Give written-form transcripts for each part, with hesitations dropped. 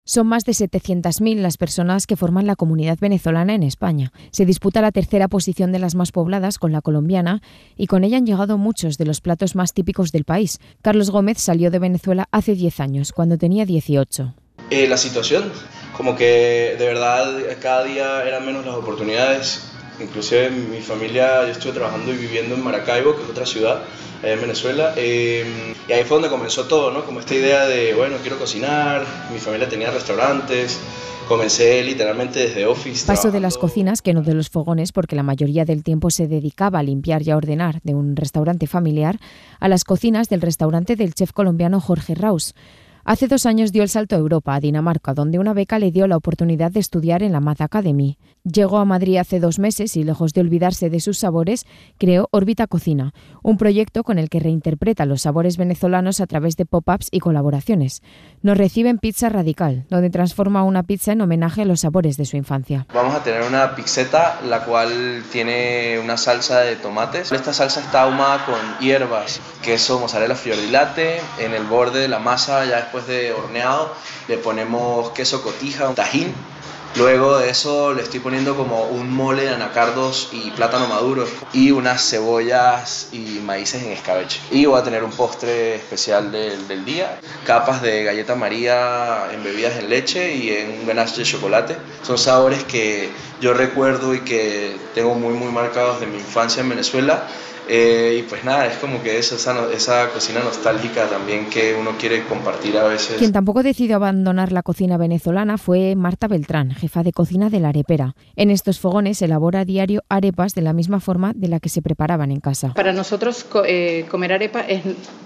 Son más de 700.000 las personas que forman la comunidad venezolana en España. Se disputa la tercera posición de las más pobladas con la colombiana y con ella han llegado muchos de los platos más típicos del país. Carlos Gómez salió de Venezuela hace 10 años, cuando tenía 18. La situación, como que de verdad cada día eran menos las oportunidades. Inclusive mi familia, yo estuve trabajando y viviendo en Maracaibo, que es otra ciudad allá en Venezuela, y ahí fue donde comenzó todo, ¿no? Como esta idea de, bueno, quiero cocinar, mi familia tenía restaurantes, comencé literalmente desde office. Paso de las cocinas, que no de los fogones, porque la mayoría del tiempo se dedicaba a limpiar y a ordenar de un restaurante familiar, a las cocinas del restaurante del chef colombiano Jorge Raus. Hace 2 años dio el salto a Europa, a Dinamarca, donde una beca le dio la oportunidad de estudiar en la Math Academy. Llegó a Madrid hace 2 meses y, lejos de olvidarse de sus sabores, creó Órbita Cocina, un proyecto con el que reinterpreta los sabores venezolanos a través de pop-ups y colaboraciones. Nos recibe en Pizza Radical, donde transforma una pizza en homenaje a los sabores de su infancia. Vamos a tener una pizzeta, la cual tiene una salsa de tomates. Esta salsa está ahumada con hierbas, queso, mozzarella fior di latte. En el borde de la masa, ya después de horneado, le ponemos queso cotija, un tajín. Luego de eso le estoy poniendo como un mole de anacardos y plátano maduro y unas cebollas y maíces en escabeche. Y voy a tener un postre especial del día, capas de galleta María embebidas en leche y en un ganache de chocolate. Son sabores que yo recuerdo y que tengo muy marcados de mi infancia en Venezuela. Y pues nada, es como que esa cocina nostálgica también que uno quiere compartir a veces. Quien tampoco decidió abandonar la cocina venezolana fue Marta Beltrán, jefa de cocina de La Arepera. En estos fogones elabora a diario arepas de la misma forma de la que se preparaban en casa. Para nosotros comer arepa es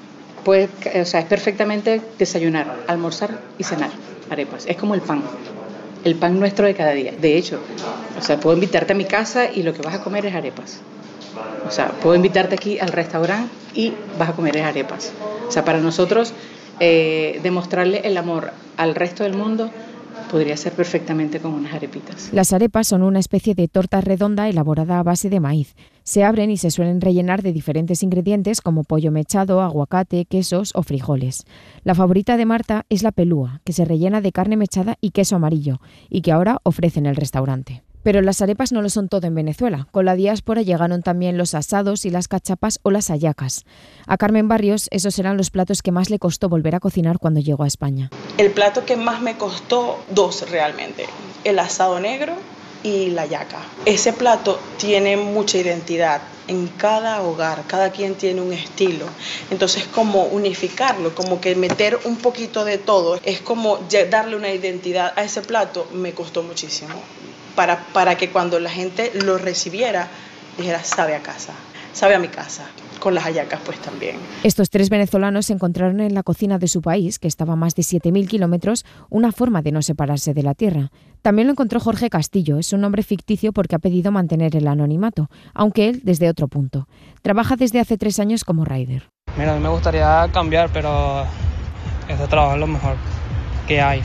perfectamente desayunar, almorzar y cenar arepas. Es como el pan nuestro de cada día. De hecho, puedo invitarte a mi casa y lo que vas a comer es arepas. Puedo invitarte aquí al restaurante y vas a comer arepas. Para nosotros, demostrarle el amor al resto del mundo podría ser perfectamente con unas arepitas. Las arepas son una especie de torta redonda elaborada a base de maíz. Se abren y se suelen rellenar de diferentes ingredientes como pollo mechado, aguacate, quesos o frijoles. La favorita de Marta es la pelúa, que se rellena de carne mechada y queso amarillo, y que ahora ofrece en el restaurante. Pero las arepas no lo son todo en Venezuela. Con la diáspora llegaron también los asados y las cachapas o las hallacas. A Carmen Barrios esos eran los platos que más le costó volver a cocinar cuando llegó a España. El plato que más me costó, 2 realmente, el asado negro y la hallaca. Ese plato tiene mucha identidad. En cada hogar, cada quien tiene un estilo. Entonces, como unificarlo, como que meter un poquito de todo, es como darle una identidad a ese plato, me costó muchísimo. Para que cuando la gente lo recibiera, dijera, sabe a casa, sabe a mi casa. Con las hallacas pues también. Estos 3 venezolanos encontraron en la cocina de su país, que estaba a más de 7.000 kilómetros, una forma de no separarse de la tierra. También lo encontró Jorge Castillo, es un nombre ficticio porque ha pedido mantener el anonimato, aunque él desde otro punto. Trabaja desde hace 3 años como rider. Mira, a mí me gustaría cambiar, pero este trabajo es lo mejor que hay.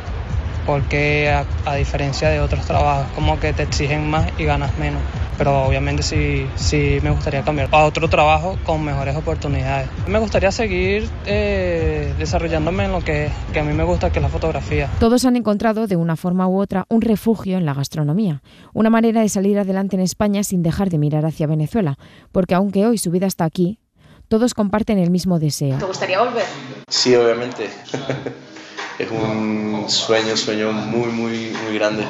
Porque a diferencia de otros trabajos, como que te exigen más y ganas menos. Pero obviamente sí me gustaría cambiar a otro trabajo con mejores oportunidades. Me gustaría seguir desarrollándome en lo que a mí me gusta, que es la fotografía. Todos han encontrado de una forma u otra un refugio en la gastronomía, una manera de salir adelante en España sin dejar de mirar hacia Venezuela, porque aunque hoy su vida está aquí, todos comparten el mismo deseo. ¿Te gustaría volver? Sí, obviamente. Es un sueño muy grande.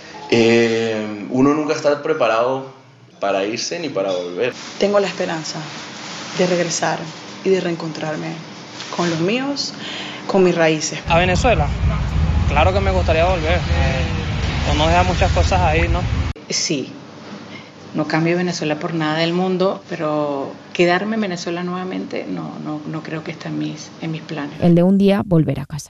Uno nunca está preparado para irse ni para volver. Tengo la esperanza de regresar y de reencontrarme con los míos, con mis raíces. ¿A Venezuela? Claro que me gustaría volver. Uno deja muchas cosas ahí, ¿no? Sí, no cambio Venezuela por nada del mundo, pero quedarme en Venezuela nuevamente no creo que esté en mis planes. El de un día volver a casa.